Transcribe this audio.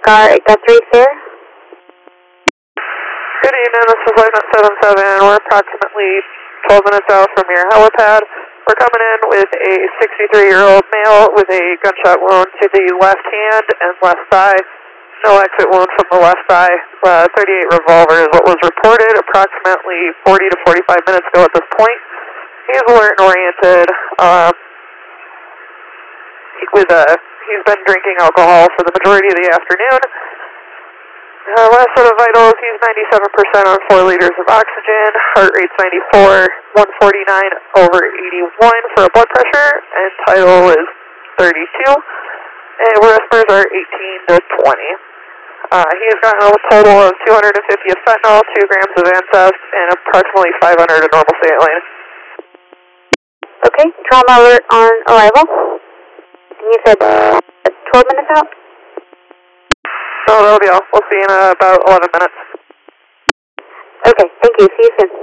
Car 3 Fair. Good evening, this is Lieutenant 77. We're approximately 12 minutes out from your helipad. We're coming in with a 63-year-old male with a gunshot wound to the left hand and left thigh. No exit wound from the left thigh. 38 revolver is what was reported approximately 40 to 45 minutes ago at this point. He is alert and oriented. He's been drinking alcohol for the majority of the afternoon. Last set of vitals, he's 97% on 4 liters of oxygen, heart rate's 94, 149 over 81 for a blood pressure, and tidal is 32, and respirators are 18 to 20. He has gotten a total of 250 of fentanyl, 2 grams of Ancest, and approximately 500 of normal saline. Okay, trauma alert on arrival. You said 12 minutes out? No, that'll be all. We'll see you in about 11 minutes. Okay, thank you. See you soon.